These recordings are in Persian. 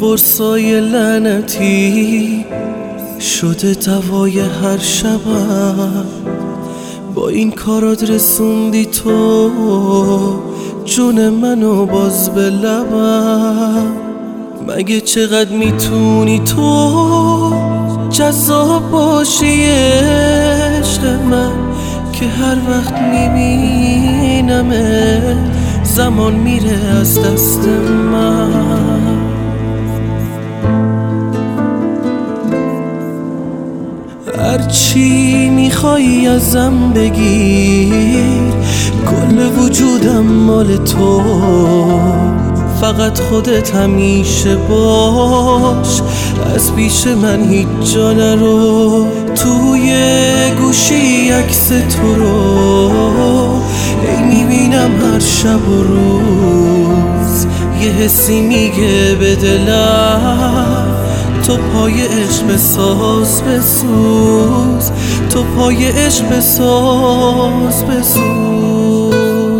قرصای لعنتی شده دوای هر شبم. با این کارات رسوندی تو جون منو باز به لبم. مگه چقدر میتونی تو جذاب باشی عشق من که هر وقت میبینمه زمان میره از دست من. هرچی میخوای ازم بگیر، کل وجودم مال تو، فقط خودت همیشه باش، از پیش من هیچ جا نرو. توی گوشی عکس تو رو ای میبینم هر شب و روز، یه حسی میگه به دلم تو پای عشق بساز بسوز، تو پای عشق بساز بسوز.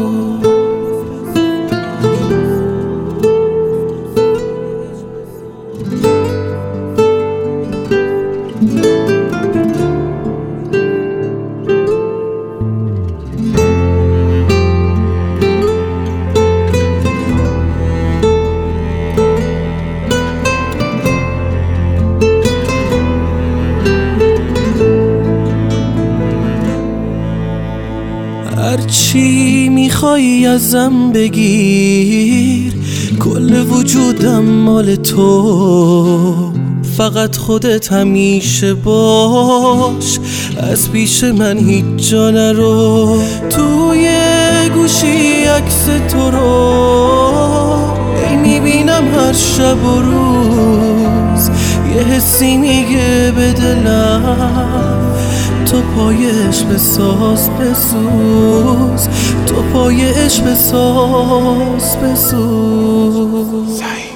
هرچی میخوای ازم بگیر، کل وجودم مال تو، فقط خودت همیشه باش، از پیش من هیچ جا نرو. توی گوشی عکس تو رو ای میبینم هر شب و روز، یه حسی میگه به دلم تو پای عشق بساز بسوز، تو پای عشق بساز بسوز.